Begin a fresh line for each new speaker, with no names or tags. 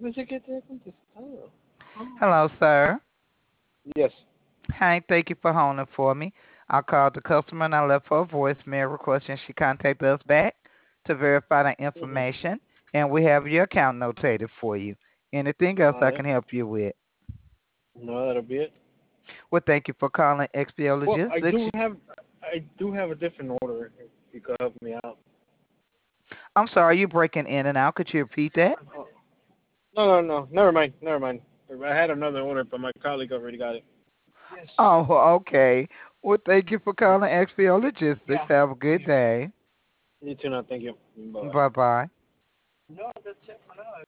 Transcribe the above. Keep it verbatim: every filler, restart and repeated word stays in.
Pensé que te había contestado.
Hello, sir.
Yes.
Hi, thank you for holding for me. I called the customer and I left her a voicemail requesting she contact us back to verify the
Mm-hmm.
information, and we have your account notated for you. Anything else
All
I
right.
can help you with?
No, that'll be it.
Well, thank you for calling X P O
Well, I
Logistics.
do have, I do have a different order. If you could help me out.
I'm sorry, you're breaking in and out. Could you repeat that?
Oh, no, no, no. Never mind. Never mind. I had another order, but my colleague already got it. Yes.
Oh, okay. Well, thank you for calling X P O Logistics.
Yeah.
Have a good
Yes.
day.
You too now. Thank you. Bye bye.
Bye bye.
No, that's it for now.